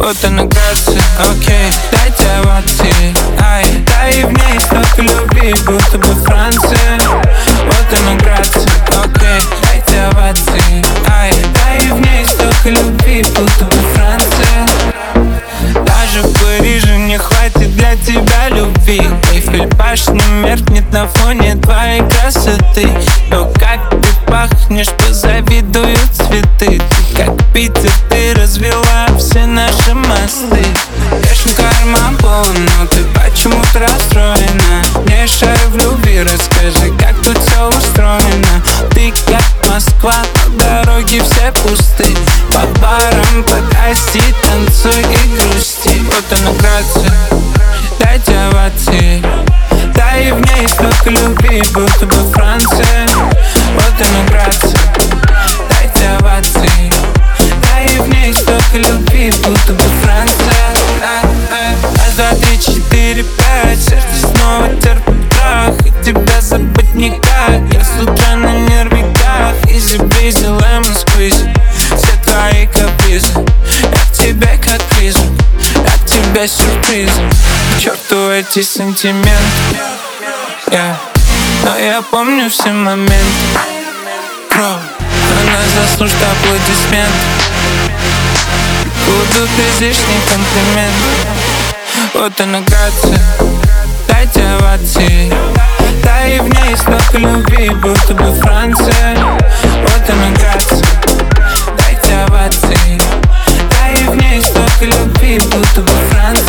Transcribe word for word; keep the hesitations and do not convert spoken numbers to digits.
Вот она грация, окей, дайте овации. Ай, да и в ней столько любви, будто бы Франция. Вот она грация, окей, дайте овации. Ай, да и в ней столько любви, будто бы Франция. Даже в Париже не хватит для тебя любви. Эйфель башня меркнет на фоне твоей красоты. Но как ты пахнешь, позавидуют цветы. Ты как Питер, ты развела все наши мосты. Конечно, карман полон, но ты почему-то расстроена. Не шарю в любви, расскажи, как тут все устроено. Ты как Москва, но дороги все пусты. По барам, по кости, танцуй и грусти. Вот она грация, дайте овации. Да и в ней столько любви, будто бы Франция. Вот она грация, дайте овации. Да и в ней столько любви, будто бы Франция. Раз, два, три, четыре, пять. Сердце снова терпит крах, и тебя забыть никак. Я с утра на нервиках. Изи бризи, лемон сквиз. Все твои капризы, я к тебе как призрак, я к тебе сюрприз. К черту эти сантименты, yeah. Но я помню все моменты. Бро, она заслужит аплодисмент. Будут излишний комплимент. Вот она грация, дайте овации. Да и в ней столько любви, будто бы Франция. Вот она грация, дайте овации. Да и в ней столько любви, будто бы Франция.